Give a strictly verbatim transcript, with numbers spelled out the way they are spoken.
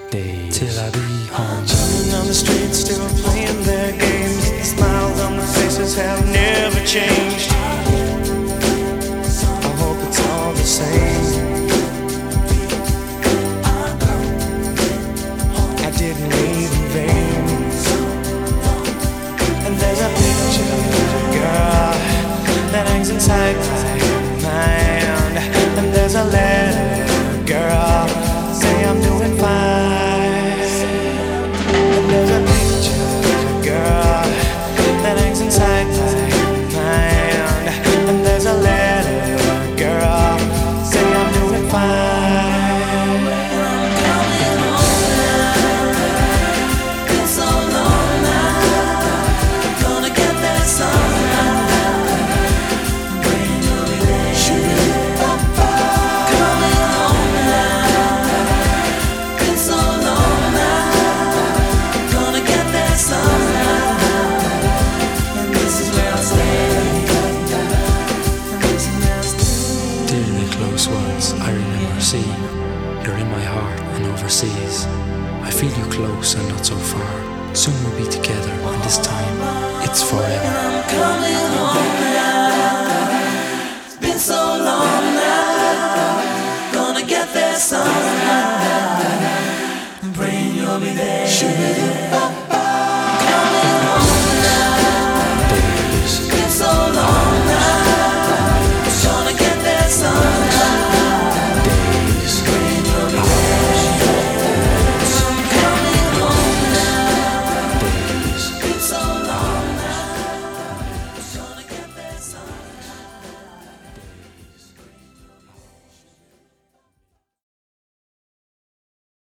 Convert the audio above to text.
days till I be home. Children on the streets still playing their games. The smiles on the faces have never changed. I hope it's all the same. I didn't leave in vain. And there's a picture of a girl that hangs inside my mind. And there's a letter, girl, say I'm doing fine. And there's a picture of a girl that hangs inside my mind. And there's a letter, girl, say I'm doing fine. I remember seeing you're in my heart and overseas. I feel you close and not so far. Soon we'll be together, and this time it's forever. I'm coming home now. It's been so long now. Gonna get there somehow. I'm praying you'll be there.